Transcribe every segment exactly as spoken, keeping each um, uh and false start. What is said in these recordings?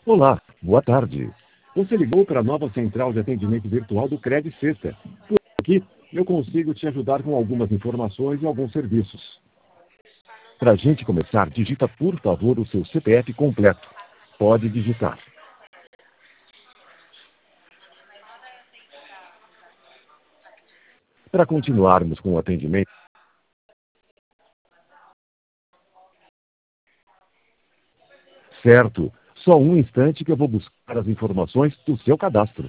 Olá, boa tarde. Você ligou para a nova central de atendimento virtual do Cred Sexta. Por aqui, eu consigo te ajudar com algumas informações e alguns serviços. Para a gente começar, digita por favor o seu C P F completo. Pode digitar. Para continuarmos com o atendimento, certo, só um instante que eu vou buscar as informações do seu cadastro.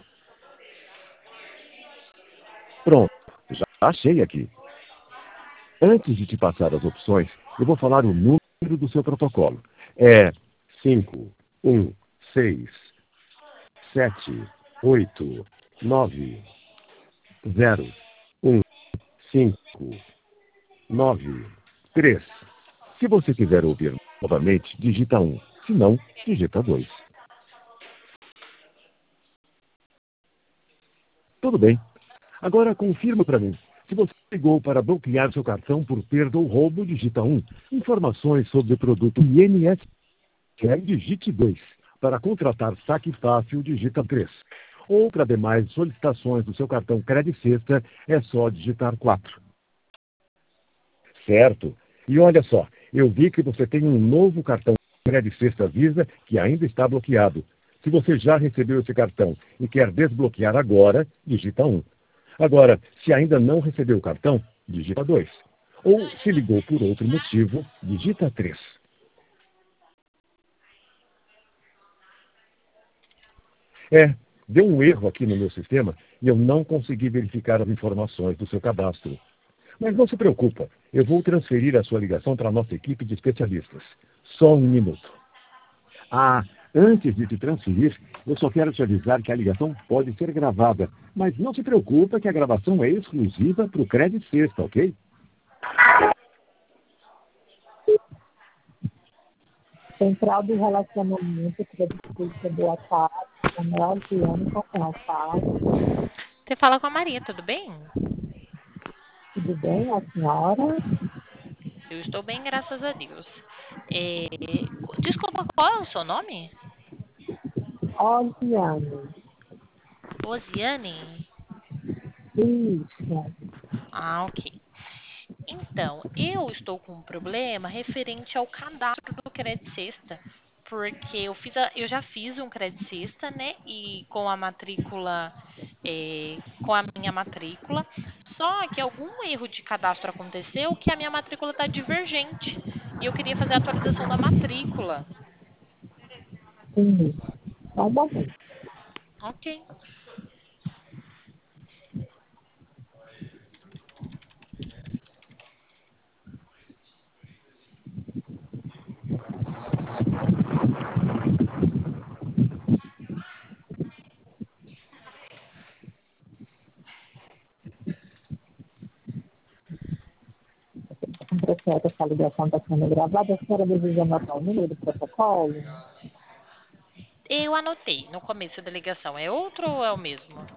Pronto, já achei aqui. Antes de te passar as opções, eu vou falar o número do seu protocolo. É cinco um seis sete oito nove zero um cinco nove três. Se você quiser ouvir novamente, digita um. Se não, digita dois. Tudo bem. Agora confirma para mim. Se você ligou para bloquear seu cartão por perda ou roubo, digita um. Informações sobre o produto I N S S, digite dois. Para contratar saque fácil, digita três. Ou para demais solicitações do seu cartão Cred Sexta, é só digitar quatro. Certo. E olha só, eu vi que você tem um novo cartão Cred Sexta Visa que ainda está bloqueado. Se você já recebeu esse cartão e quer desbloquear agora, digita um. Agora, se ainda não recebeu o cartão, digita dois. Ou, se ligou por outro motivo, digita três. É, deu um erro aqui no meu sistema e eu não consegui verificar as informações do seu cadastro. Mas não se preocupa, eu vou transferir a sua ligação para a nossa equipe de especialistas. Só um minuto. Ah, antes de te transferir, eu só quero te avisar que a ligação pode ser gravada, mas não se preocupa que a gravação é exclusiva para o Cred Sexta, ok? Central de Relacionamento, Creditista, boa tarde. Manuel Giane, com quem eu falo? Você fala com a Maria, tudo bem? Tudo bem, a senhora? Eu estou bem, graças a Deus. É, Desculpa, qual é o seu nome? Osiane. Osiane? Isso. Ah, ok. Então, eu estou com um problema referente ao cadastro do Credit Sexta, porque eu fiz a- eu já fiz um Credit Sexta, né? E com a matrícula, é, com a minha matrícula, só que algum erro de cadastro aconteceu que a minha matrícula está divergente. E eu queria fazer a atualização da matrícula. Sim. Só um momento. Ok. Um processo, essa ligação está sendo gravada. A senhora deseja anotar o número do protocolo? Eu anotei no começo da ligação. É outro ou é o mesmo?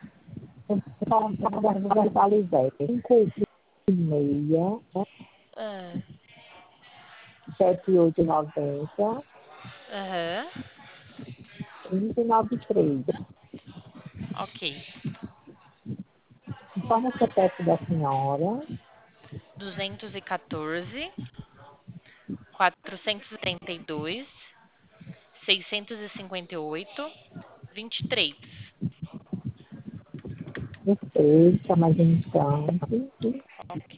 Para verbalizar. cinco seis, Ah, sete oito nove zero, Aham. três nove três. Ok. Informa o C P F da senhora. duzentos e quatorze, quatrocentos e trinta e dois, seiscentos e cinquenta e oito, vinte e três. Respeita mais um instante. Ok.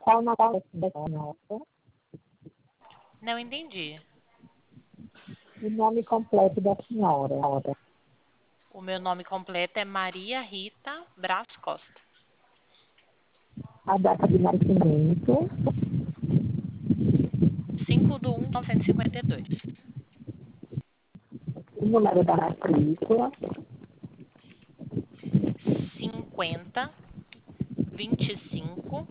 Qual o nome da senhora? Não entendi. O nome completo da senhora. O meu nome completo é Maria Rita Braz Costa. A data de nascimento. cinco de um de novecentos e cinquenta e dois. O número da matrícula. cinquenta, vinte e cinco,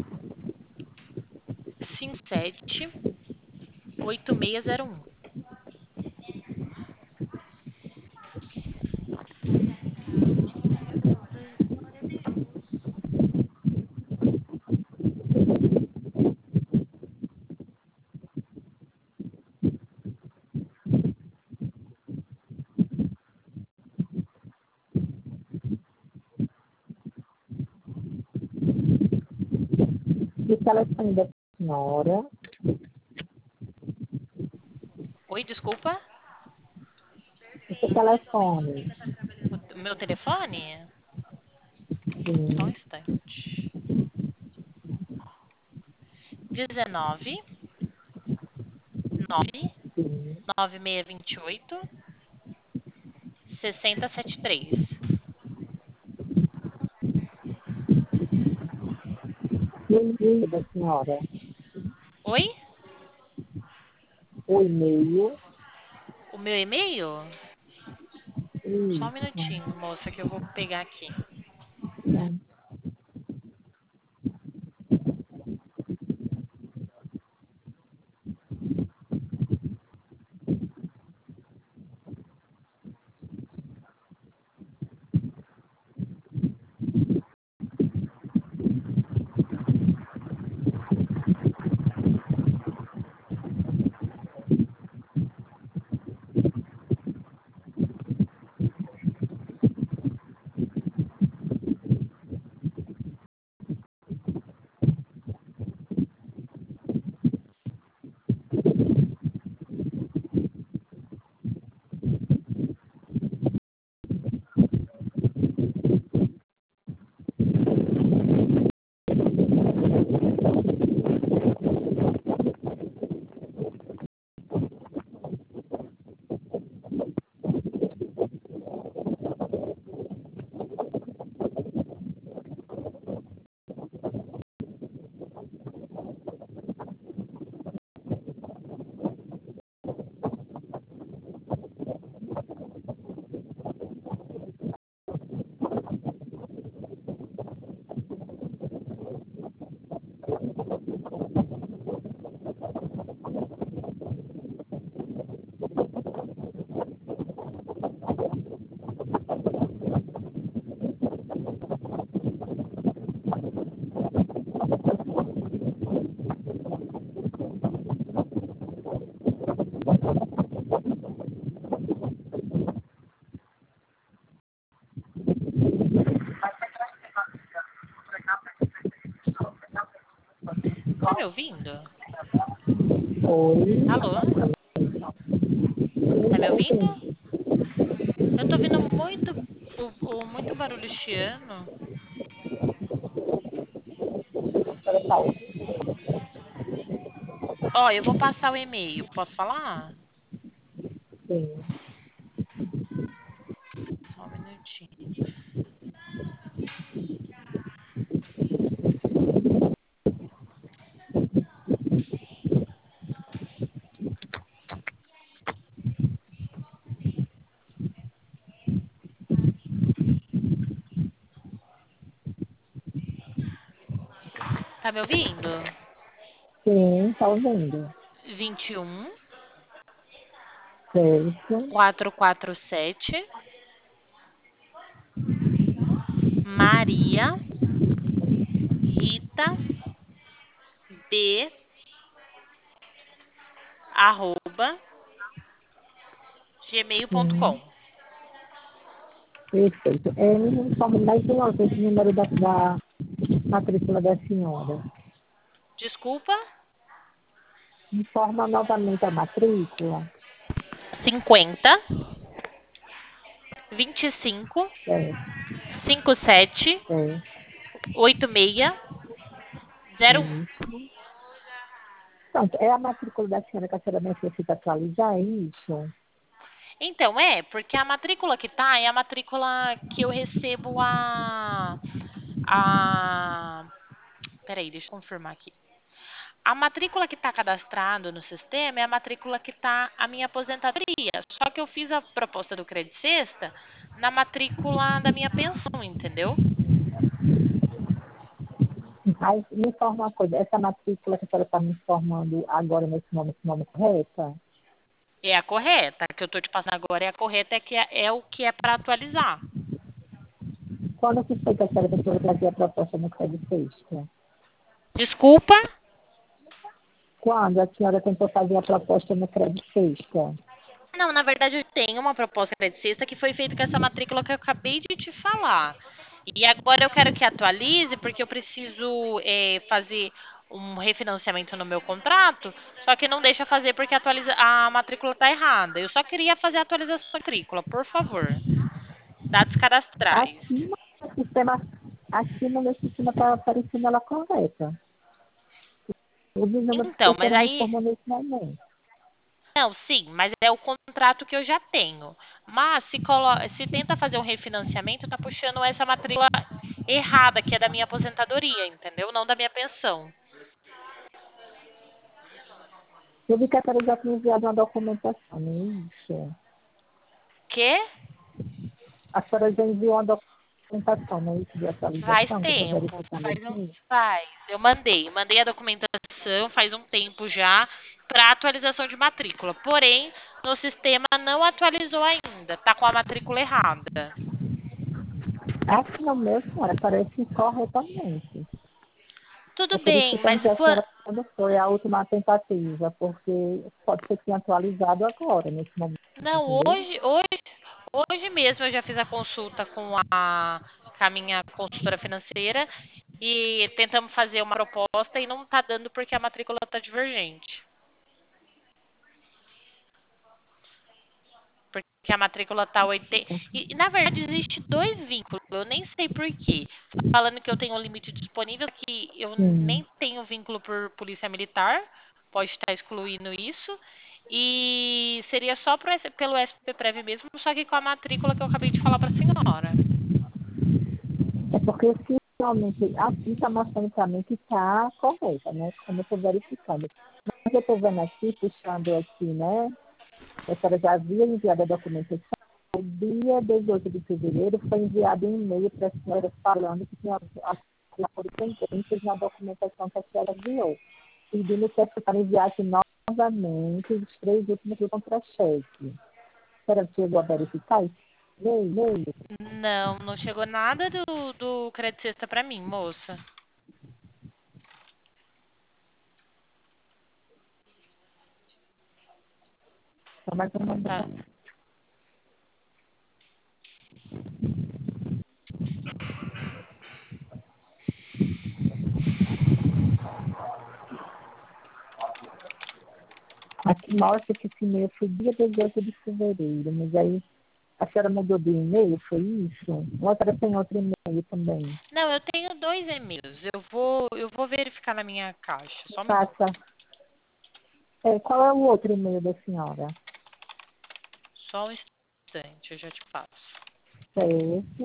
cinquenta e sete, oitenta e seis zero um. O telefone da senhora. Oi, desculpa? O seu telefone. O meu telefone? Só um Sim. instante. dezenove, nove, Sim. nove seis dois oito, seis zero sete três. E o e-mail da senhora. Oi? O e-mail. O meu e-mail? Só um Isso. minutinho, moça, que eu vou pegar aqui. Tá me ouvindo? Oi. Alô? Tá me ouvindo? Eu tô ouvindo muito, o, o- muito barulho chiano. Ó, eu vou passar o e-mail. Posso falar? Sim. Só um minutinho. Tá me ouvindo? Sim, tá ouvindo. vinte e um, Certo. quatrocentos e quarenta e sete, Maria Rita B arroba gmail ponto Sim. com. Perfeito. É, me informe mais uma vez o número da, da matrícula da senhora. Desculpa? Informa novamente a matrícula. cinquenta, vinte e cinco, Certo. cinquenta e sete, Certo. oitenta e seis zero um. Isso. Pronto, é a matrícula da senhora que a senhora necessita atualizar, é isso? Então, é, porque a matrícula que tá é a matrícula que eu recebo a. a... Peraí, deixa eu confirmar aqui. A matrícula que está cadastrada no sistema é a matrícula que está a minha aposentadoria. Só que eu fiz a proposta do Credit Sexta na matrícula da minha pensão, entendeu? Mas me informa uma coisa, essa matrícula que a senhora está me informando agora nesse nome, esse nome correta? É a correta. A que eu estou te passando agora é a correta, é, que é, é o que é para atualizar. Quando que foi que a senhora tentou trazer a proposta no Credit Sexta? Desculpa? Quando a senhora tentou fazer a proposta no Credit Sexta? Não, na verdade eu tenho uma proposta Credit Sexta que foi feita com essa matrícula que eu acabei de te falar. E agora eu quero que atualize, porque eu preciso é, fazer um refinanciamento no meu contrato, só que não deixa fazer porque atualiza, a matrícula está errada. Eu só queria fazer a atualização da matrícula, por favor. Dados cadastrais. Aqui no sistema, aqui no meu sistema está aparecendo ela correta. Os números que Então, a mas senhora me aí. informou nesse momento. Não, sim, mas é o contrato que eu já tenho. Mas se, colo... se tenta fazer um refinanciamento, tá puxando essa matrícula errada, que é da minha aposentadoria, entendeu? Não da minha pensão. Eu vi que a senhora já tinha enviado uma documentação, não é isso? Quê? A senhora já enviou uma documentação, não é isso, de Faz atualização, que eu estou tempo. verificando Faz, um... aqui. faz. Eu mandei. Mandei a documentação faz um tempo já para atualização de matrícula. Porém, no sistema não atualizou ainda. Tá com a matrícula errada. Aqui no meu, senhora, aparece corretamente. Tudo É por isso que bem, eu mas perguntei a quan- senhora quando foi a última tentativa, porque pode ser que tenha atualizado agora, nesse momento, não, entendeu? hoje, hoje, hoje mesmo eu já fiz a consulta com a, com a minha consultora financeira e tentamos fazer uma proposta e não está dando porque a matrícula está divergente. Porque a matrícula está oitenta. E, e, na verdade, existe dois vínculos. Eu nem sei por quê. Falando que eu tenho um limite disponível, que eu Sim. nem tenho vínculo por polícia militar. Pode estar excluindo isso. E seria só pro, S- pelo S P Prev mesmo, só que com a matrícula que eu acabei de falar para a senhora. É porque se realmente aqui está mostrando para mim que está correta, né? Como eu estou verificando. Mas eu estou vendo aqui, puxando aqui, né? A senhora já havia enviado a documentação. No dia dezoito de fevereiro foi enviado um e-mail para a senhora falando que tinha por pendentes na documentação que a senhora enviou, pedindo que a senhora enviasse novamente os três últimos do contra-cheque. A senhora chegou a verificar isso? E-mail? Não, não chegou nada do, do Crédito Sexta para mim, moça. Só mais uma Tá. aqui mostra que esse e-mail foi dia dezoito de fevereiro, mas aí a senhora mudou de e-mail, foi isso? Ou a senhora tem outro e-mail também? Não, eu tenho dois e-mails. Eu vou, eu vou verificar na minha caixa. Só um minuto. Faça. É, qual é o outro e-mail da senhora? Só um instante, eu já te passo. Certo.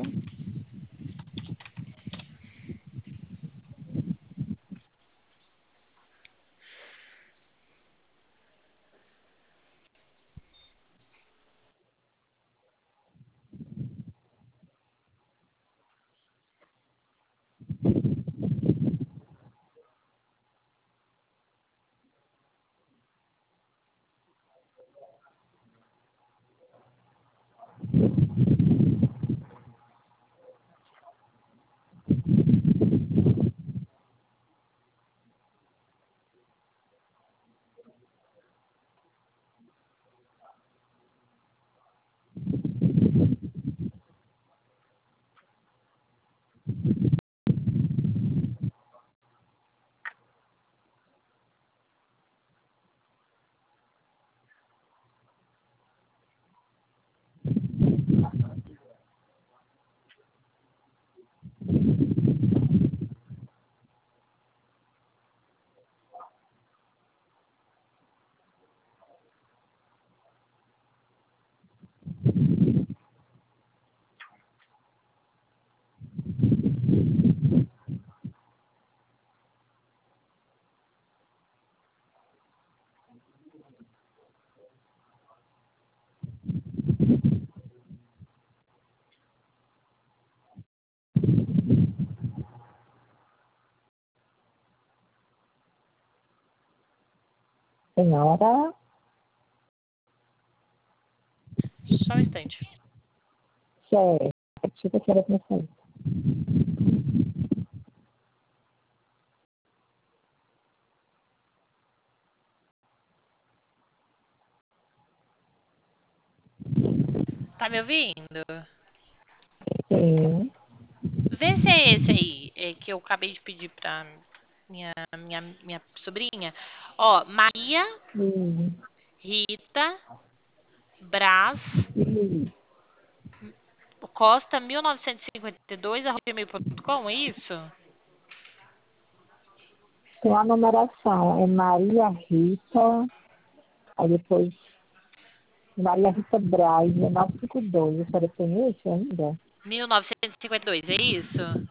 Senhora, Só um instante. certo. Deixa eu ver se era pra sair. Tá me ouvindo? Sim. Vê se é esse aí é, que eu acabei de pedir pra minha, minha, minha sobrinha. Ó, Maria Sim. Rita Braz Sim. Costa mil novecentos e cinquenta e dois arroba gmail ponto com, é isso? Tem a numeração. É Maria Rita. Aí depois Maria Rita Braz, mil novecentos e cinquenta e dois. A senhora tem esse ainda? mil novecentos e cinquenta e dois, é isso?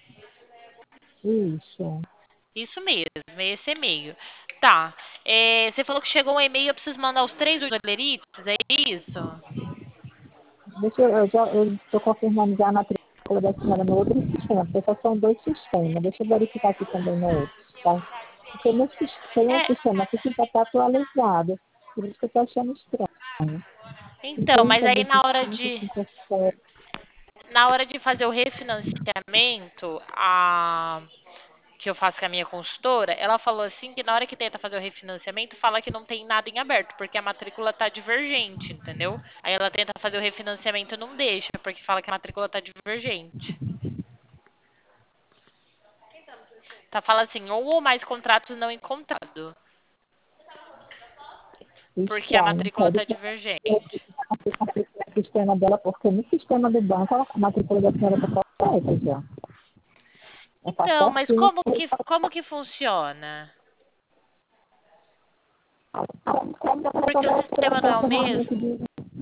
Isso. Isso mesmo, esse e-mail. Tá. É, você falou que chegou um e-mail, eu preciso mandar os três olerites, é isso? Deixa eu, eu já eu estou confirmando já a matrícula da senhora no outro sistema, porque só são dois sistemas. Deixa eu verificar aqui também no outro, tá? Porque no, sis- tem um É, sistema aqui que já está atualizado. Por isso que eu estou achando estranho. então, mas cinquenta, aí na hora vinte e cinco, de cinquenta e sete. na hora de fazer o refinanciamento, a que eu faço com a minha consultora, ela falou assim que na hora que tenta fazer o refinanciamento, fala que não tem nada em aberto, porque a matrícula tá divergente, entendeu? Aí ela tenta fazer o refinanciamento e não deixa, porque fala que a matrícula tá divergente. Tá falando assim, um ou mais contratos não encontrado, porque a Estranho. matrícula Pede tá que divergente. o sistema dela, porque no sistema do banco a matrícula da senhora está correta já. Está Então, mas certinho. como que como que funciona? Porque o sistema não é o mesmo.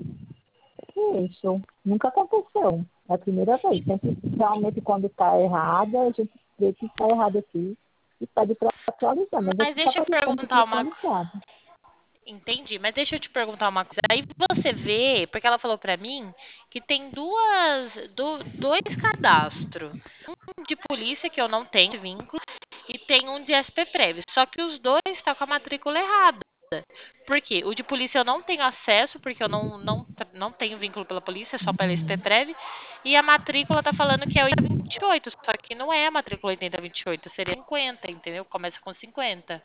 Isso, nunca aconteceu. É a primeira vez. Sempre, realmente, quando está errada, a gente vê que está errado aqui e pede para atualizar. Mas Mas aqui está deixa eu aparecendo que está perguntar uma atualizado. Entendi, mas deixa eu te perguntar uma coisa. Aí você vê, porque ela falou pra mim que tem duas, do, dois cadastros. Um de polícia, que eu não tenho vínculo, e tem um de S P Prev. Só que os dois estão com a matrícula errada. Por quê? O de polícia eu não tenho acesso, porque eu não, não, não tenho vínculo pela polícia, é só pela S P Prev. E a matrícula tá falando que é oitenta vinte e oito, só que não é a matrícula oitenta vinte e oito, seria cinquenta, entendeu? Começa com cinquenta.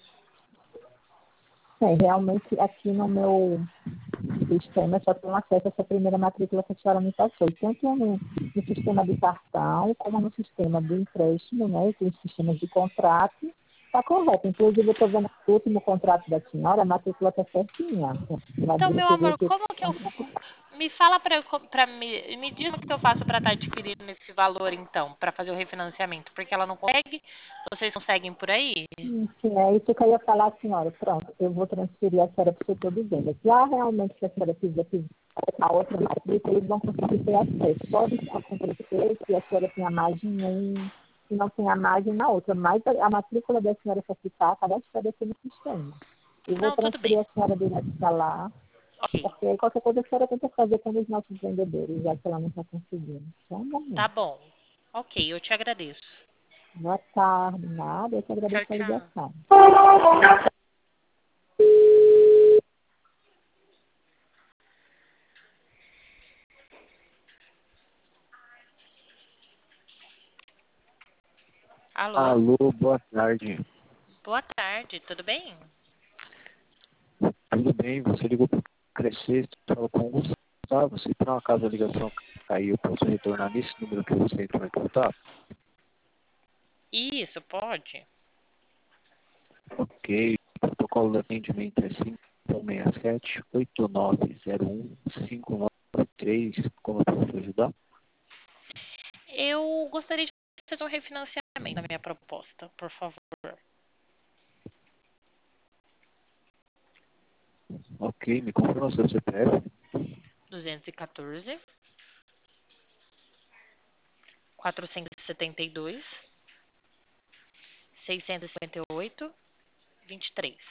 É, realmente, aqui no meu sistema só tem acesso a essa primeira matrícula que a senhora me passou. Tanto no, no sistema de cartão, como no sistema de empréstimo, né? Tem os sistemas de contrato. Está correto. Inclusive, eu estou vendo o último contrato da senhora, a matrícula está certinha. Ela Então, disse meu que amor, você como que eu. Me fala pra, eu co- pra me. Me diz o que eu faço pra estar adquirindo esse valor, então, pra fazer o refinanciamento. Porque ela não consegue? Vocês conseguem por aí? Sim, sim, é isso que eu ia falar, senhora. Pronto, eu vou transferir a senhora para o setor de vendas. Lá, realmente, se a senhora quiser fizer a outra matrícula, eles vão conseguir ter acesso. Pode acontecer que a senhora tenha margem em um, e não tenha margem na outra, mas a, a matrícula da senhora só ficar cadastrada aqui no sistema. Eu vou Não, tudo bem. transferir a senhora direto para lá, Ok. porque aí qualquer coisa a senhora tenta fazer com os nossos vendedores, já que ela não está conseguindo. Só um Tá momento. bom. Ok, eu te agradeço. Boa tarde, nada, eu que Tchau, agradeço a tchau. ligação. Alô? Alô, boa tarde. Boa tarde, tudo bem? Tudo bem? Você ligou para o Crescer, fala com o Gustavo. Se por um acaso a ligação cair, eu posso retornar nesse número que você entrou em contato? Isso, pode? Ok. O protocolo de atendimento é cinco seis sete, oito nove zero um, cinco nove três. Como eu posso te ajudar? Eu gostaria de fazer um refinanciamento da minha proposta, por favor. Ok, me confirma seu C P F. duzentos e quatorze, quatrocentos e setenta e dois, seiscentos e cinquenta e oito, vinte e três.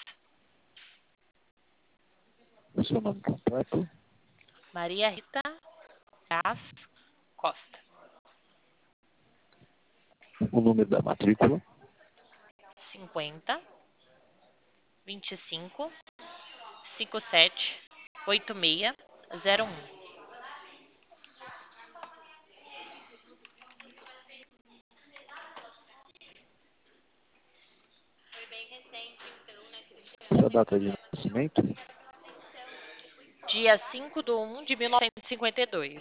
O seu nome completo. Maria Rita Gás Costa. O número da matrícula. cinquenta, vinte e cinco, cinquenta e sete, oitenta e seis, zero um. Sua data de nascimento? Dia cinco de um de mil novecentos e cinquenta e dois.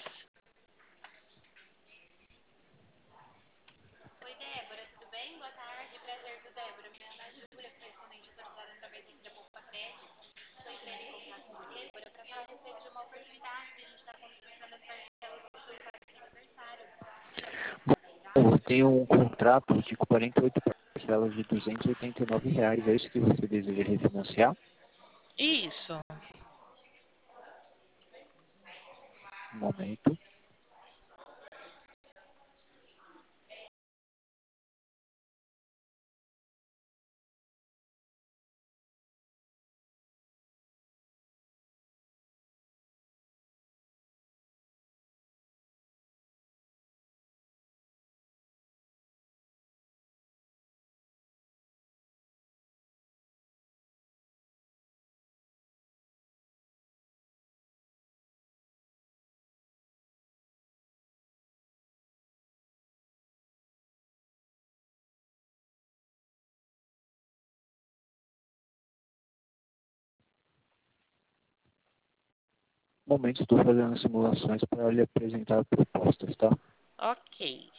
Bom, eu tenho um contrato de quarenta e oito parcelas de duzentos e oitenta e nove reais. É isso que você deseja refinanciar? Isso. Um momento. Um momento, estou fazendo simulações para lhe apresentar propostas, tá? Ok.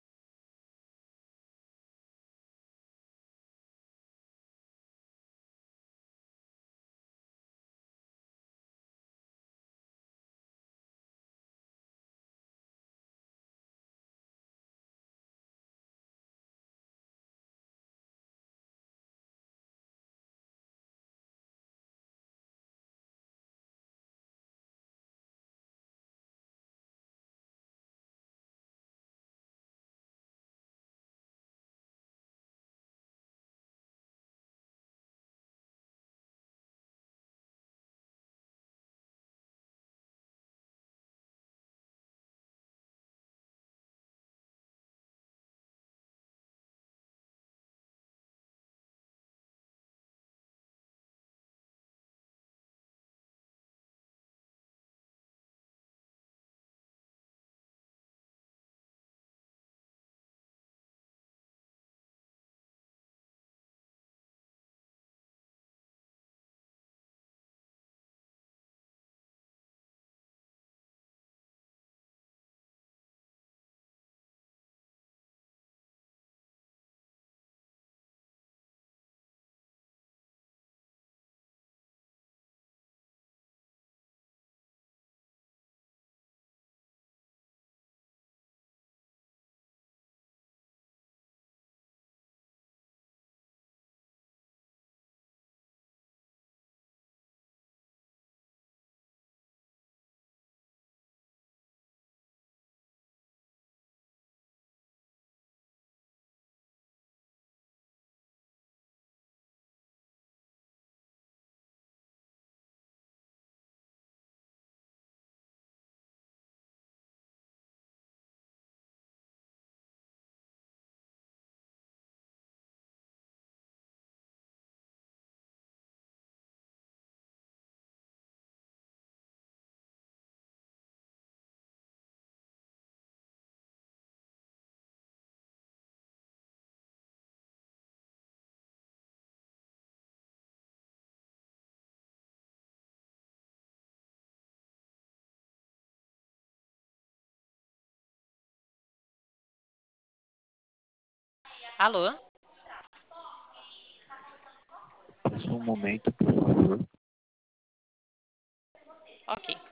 Alô? Só um momento, por favor. Ok.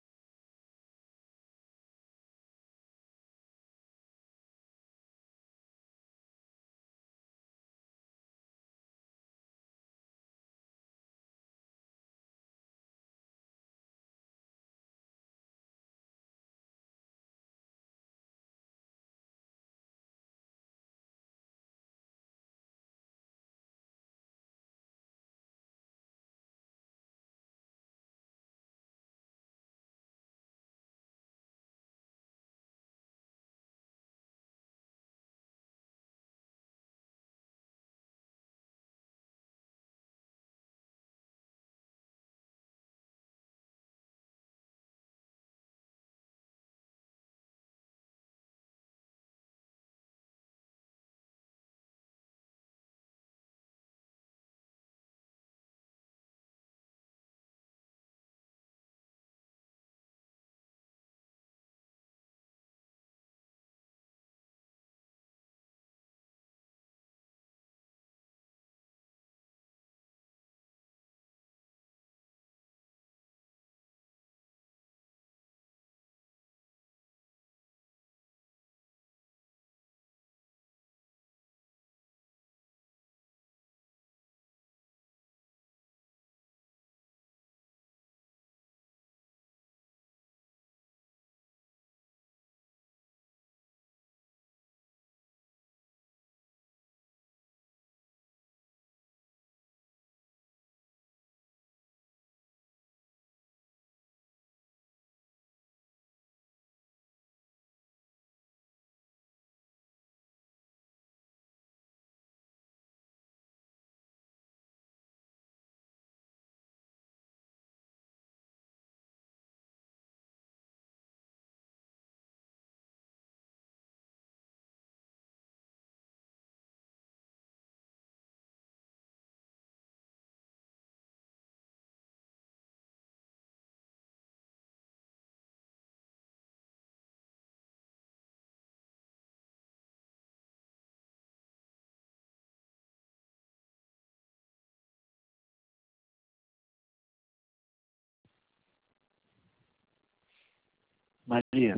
Maria,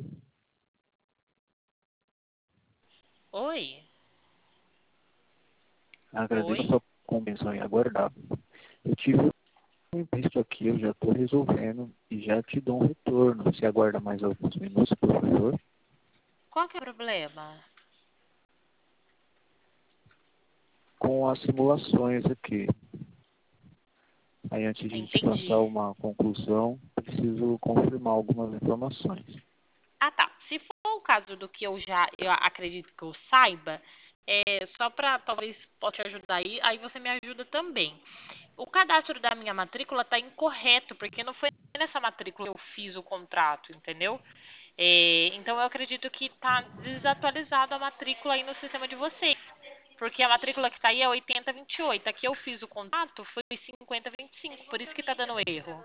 Oi? agradeço a Oi? sua compreensão em aguardar. Eu tive um imprevisto aqui, eu já estou resolvendo e já te dou um retorno. Você aguarda mais alguns minutos, por favor? Qual que é o problema? Com as simulações aqui. Aí, antes de te passar Entendi. uma conclusão, preciso confirmar algumas informações. Ah, tá. Se for o caso do que eu já eu acredito que eu saiba, é, só para talvez possa te ajudar aí, aí você me ajuda também. O cadastro da minha matrícula está incorreto, porque não foi nessa matrícula que eu fiz o contrato, entendeu? É, então eu acredito que está desatualizada a matrícula aí no sistema de vocês. Porque a matrícula que está aí é oitenta vinte e oito. Aqui eu fiz o contrato, foi cinquenta vinte e cinco. Por isso que está dando erro.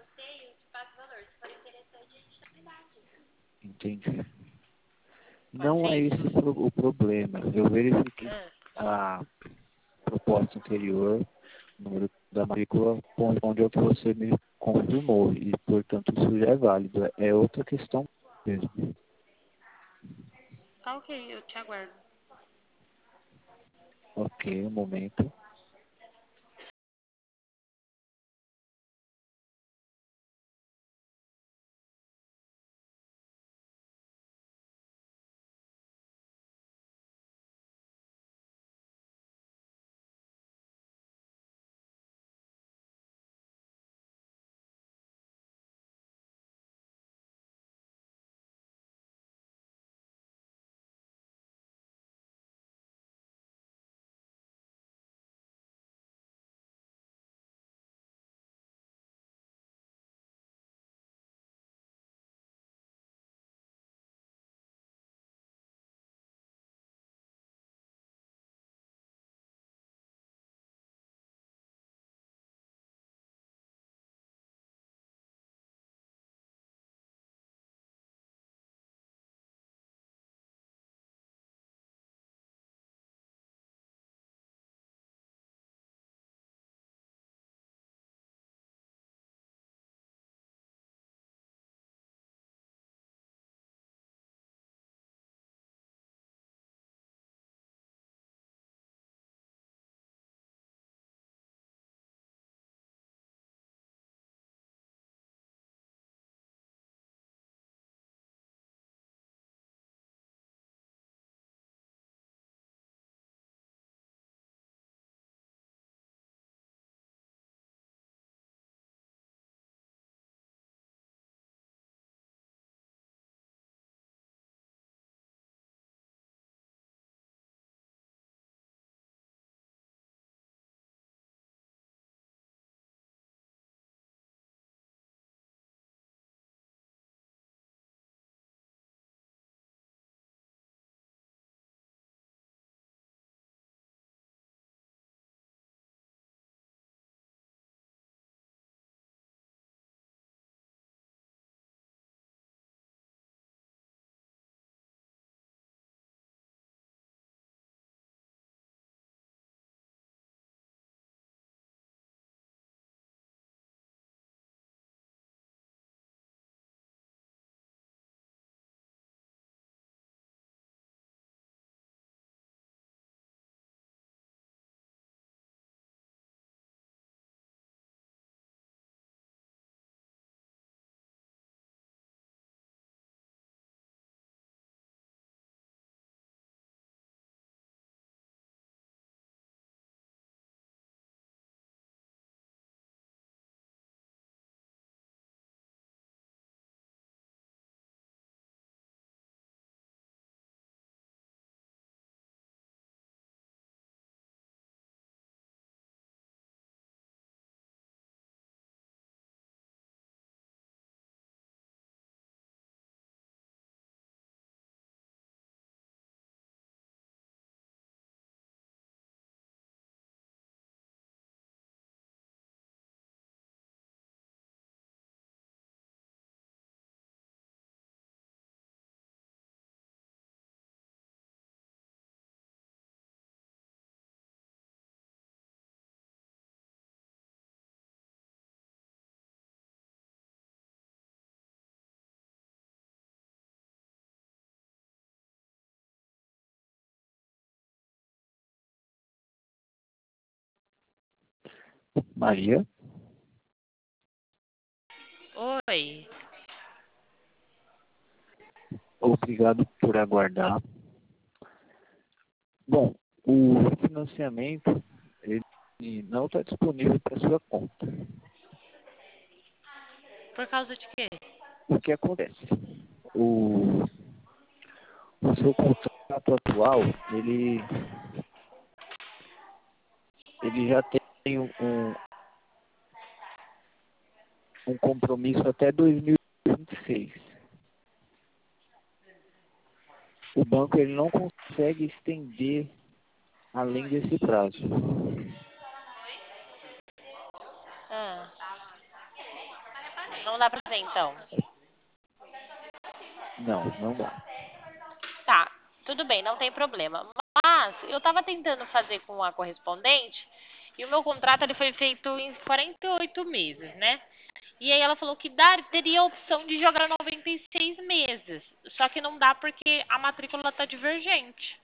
Entendi. Não é esse Entende? pro- o problema. Eu verifiquei Hum. a proposta anterior, o número da matrícula, corresponde ao que você me confirmou e, portanto, isso já é válido. É outra questão mesmo. Tá ok, eu te aguardo. Ok, um momento. Maria? Oi. Obrigado por aguardar. Bom, o financiamento ele não está disponível para sua conta. Por causa de quê? O que acontece? O, o seu contrato atual, ele, ele já tem um, um compromisso até dois mil e vinte e seis. O banco ele não consegue estender além desse prazo. Ah, não dá pra ver, então. Não, não dá. Tá, tudo bem, não tem problema. Mas eu tava tentando fazer com a correspondente e o meu contrato ele foi feito em quarenta e oito meses, né? E aí ela falou que dá, teria a opção de jogar noventa e seis meses. Só que não dá porque a matrícula tá divergente.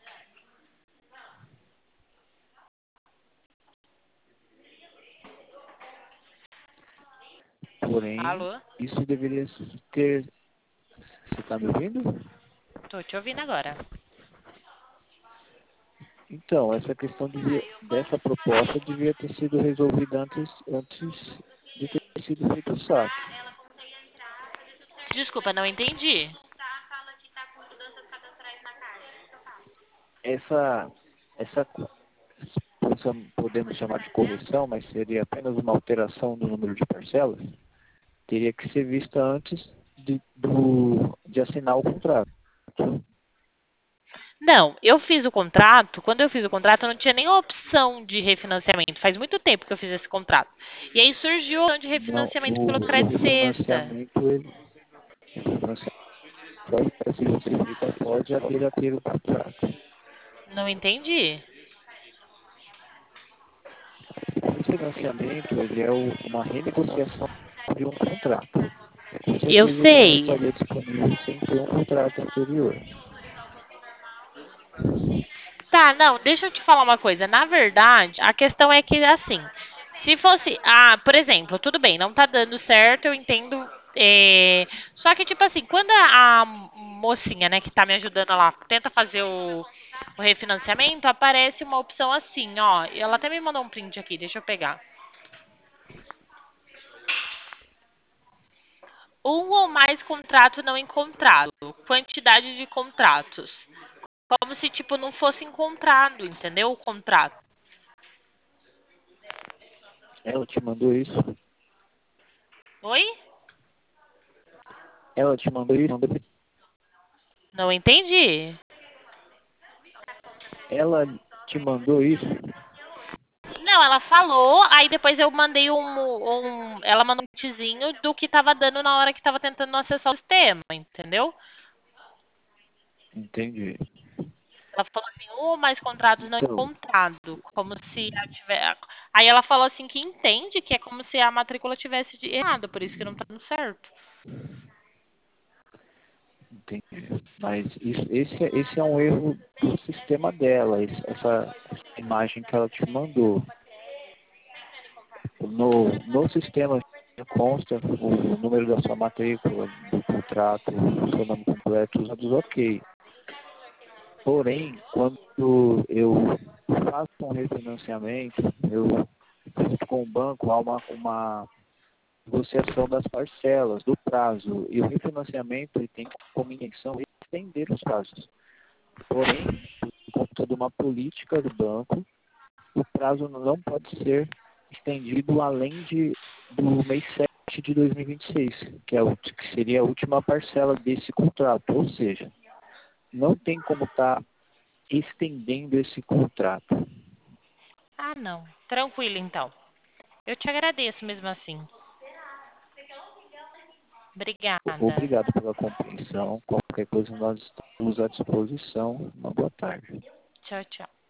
Porém, Alô? isso deveria ter... Você está me ouvindo? Tô te ouvindo agora. Então, essa questão devia, dessa proposta devia ter sido resolvida antes, antes de ter sido feito o saque. Desculpa, não entendi. Essa, essa, podemos chamar de correção, mas seria apenas uma alteração do número de parcelas, teria que ser vista antes de, do, de assinar o contrato. Não, eu fiz o contrato. Quando eu fiz o contrato, eu não tinha nem opção de refinanciamento. Faz muito tempo que eu fiz esse contrato. E aí surgiu a opção de Não, refinanciamento o, pelo o crédito sexta. refinanciamento, ele, o refinanciamento pode ser feito após já ter a ter o contrato. Não entendi. O financiamento, ele é o- uma renegociação de um contrato. Com Eu certeza ele não sei. estaria disponível sem ter um contrato anterior. Tá, não, deixa eu te falar uma coisa. Na verdade, a questão é que, assim, se fosse, ah, por exemplo, tudo bem, não tá dando certo, eu entendo. é, Só que, tipo assim, quando a a mocinha, né, que tá me ajudando lá, tenta fazer o, o refinanciamento, aparece uma opção assim, ó. E ela até me mandou um print aqui, deixa eu pegar. Um ou mais contrato não encontrado. Quantidade de contratos. Como se, tipo, não fosse encontrado, entendeu? O contrato. Ela te mandou isso? Oi? Ela te mandou isso? Não entendi. Ela te mandou isso? Não, ela falou, aí depois eu mandei um, um ela mandou um tiozinho do que tava dando na hora que tava tentando acessar o sistema, entendeu? Entendi. Ela falou assim, um ou mais contratos não Então, encontrado, como se ela tiver... Aí ela falou assim que entende que é como se a matrícula tivesse de errado, por isso que não tá dando certo. entendi. Mas isso, esse, é- esse é um erro do sistema dela, esse- essa, essa imagem que ela te mandou. No, no sistema consta o número da sua matrícula, do contrato, o seu nome completo, os dados ok. Porém, quando eu faço um refinanciamento, eu, junto com o banco, há uma, uma negociação das parcelas, do prazo. E o refinanciamento ele tem como intenção estender os prazos. Porém, por conta de uma política do banco, o prazo não pode ser estendido além de, do mês sete de dois mil e vinte e seis, que, é o, que seria a última parcela desse contrato. Ou seja, não tem como estar estendendo esse contrato. Ah, não. Tranquilo, então. Eu te agradeço mesmo assim. Obrigada. Obrigado pela compreensão. Qualquer coisa nós estamos à disposição. Uma boa tarde. Tchau, tchau.